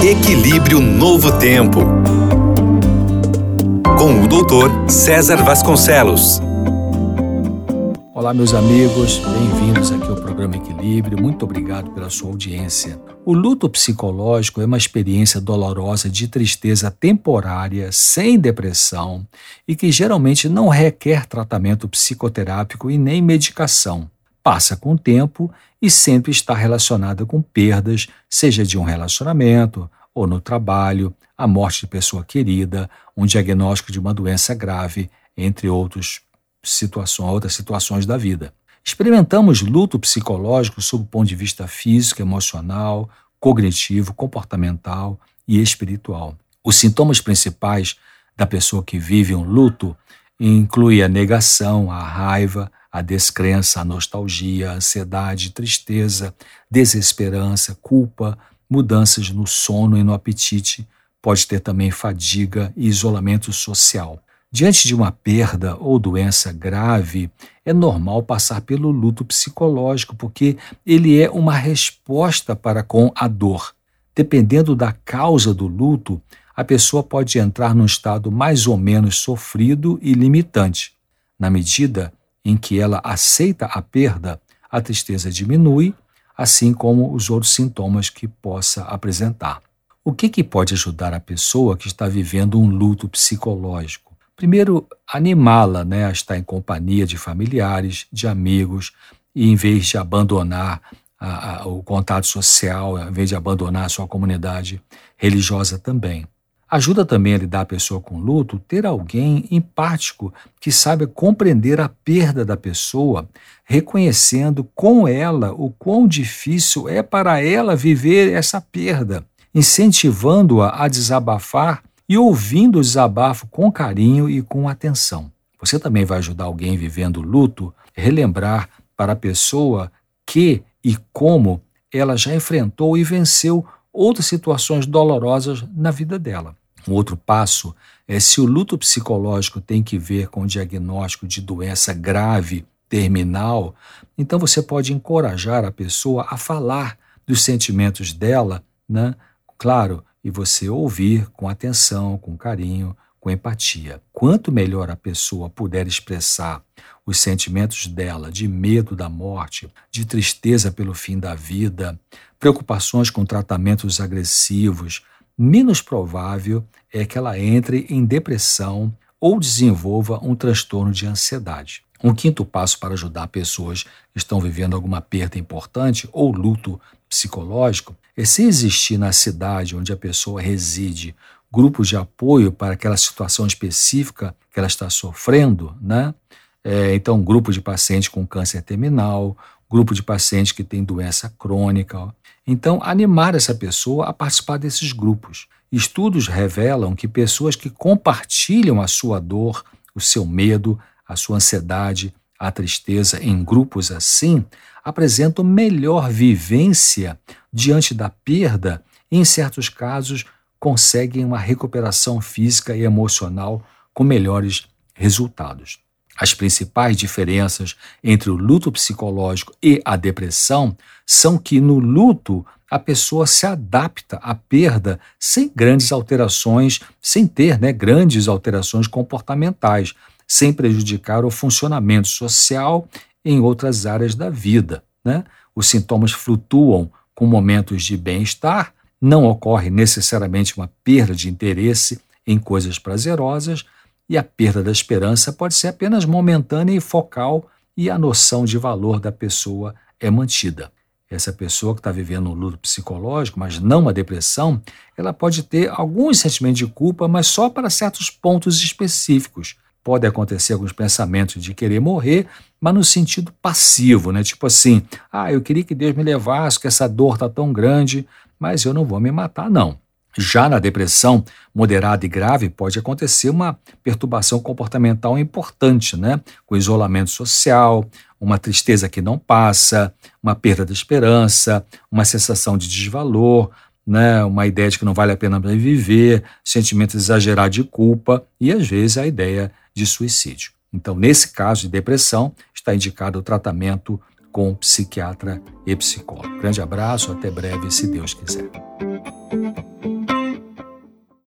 Equilíbrio Novo Tempo, com o Dr. César Vasconcelos. Olá, meus amigos, bem-vindos aqui ao programa Equilíbrio. Muito obrigado pela sua audiência. O luto psicológico é uma experiência dolorosa de tristeza temporária, sem depressão e que geralmente não requer tratamento psicoterápico e nem medicação. Passa com o tempo e sempre está relacionada com perdas, seja de um relacionamento ou no trabalho, a morte de pessoa querida, um diagnóstico de uma doença grave, entre outras situações da vida. Experimentamos luto psicológico sob o ponto de vista físico, emocional, cognitivo, comportamental e espiritual. Os sintomas principais da pessoa que vive um luto incluem a negação, a raiva, a descrença, a nostalgia, a ansiedade, tristeza, desesperança, culpa, mudanças no sono e no apetite. Pode ter também fadiga e isolamento social. Diante de uma perda ou doença grave, é normal passar pelo luto psicológico, porque ele é uma resposta para com a dor. Dependendo da causa do luto, a pessoa pode entrar num estado mais ou menos sofrido e limitante. Na medida em que ela aceita a perda, a tristeza diminui, assim como os outros sintomas que possa apresentar. O que pode ajudar a pessoa que está vivendo um luto psicológico? Primeiro, animá-la, a estar em companhia de familiares, de amigos, e em vez de abandonar o contato social, em vez de abandonar a sua comunidade religiosa também. Ajuda também a lidar a pessoa com luto, ter alguém empático que saiba compreender a perda da pessoa, reconhecendo com ela o quão difícil é para ela viver essa perda, incentivando-a a desabafar e ouvindo o desabafo com carinho e com atenção. Você também vai ajudar alguém vivendo luto a relembrar para a pessoa que e como ela já enfrentou e venceu outras situações dolorosas na vida dela. Um outro passo é, se o luto psicológico tem que ver com o diagnóstico de doença grave, terminal, então você pode encorajar a pessoa a falar dos sentimentos dela, Claro, e você ouvir com atenção, com carinho, com empatia. Quanto melhor a pessoa puder expressar os sentimentos dela de medo da morte, de tristeza pelo fim da vida, preocupações com tratamentos agressivos, menos provável é que ela entre em depressão ou desenvolva um transtorno de ansiedade. Um quinto passo para ajudar pessoas que estão vivendo alguma perda importante ou luto psicológico é, se existir na cidade onde a pessoa reside grupos de apoio para aquela situação específica que ela está sofrendo, Então, grupo de pacientes com câncer terminal, grupo de pacientes que tem doença crônica. Então, animar essa pessoa a participar desses grupos. Estudos revelam que pessoas que compartilham a sua dor, o seu medo, a sua ansiedade, a tristeza em grupos assim, apresentam melhor vivência diante da perda e, em certos casos, conseguem uma recuperação física e emocional com melhores resultados. As principais diferenças entre o luto psicológico e a depressão são que, no luto, a pessoa se adapta à perda sem grandes alterações, sem ter grandes alterações comportamentais, sem prejudicar o funcionamento social em outras áreas da vida. Os sintomas flutuam com momentos de bem-estar, não ocorre necessariamente uma perda de interesse em coisas prazerosas, e a perda da esperança pode ser apenas momentânea e focal, e a noção de valor da pessoa é mantida. Essa pessoa que está vivendo um luto psicológico, mas não uma depressão, ela pode ter alguns sentimentos de culpa, mas só para certos pontos específicos. Pode acontecer alguns pensamentos de querer morrer, mas no sentido passivo, Tipo assim, eu queria que Deus me levasse, que essa dor está tão grande, mas eu não vou me matar, não. Já na depressão moderada e grave, pode acontecer uma perturbação comportamental importante, Com isolamento social, uma tristeza que não passa, uma perda da esperança, uma sensação de desvalor, uma ideia de que não vale a pena viver, sentimento exagerado de culpa e, às vezes, a ideia de suicídio. Então, nesse caso de depressão, está indicado o tratamento com psiquiatra e psicólogo. Grande abraço, até breve, se Deus quiser.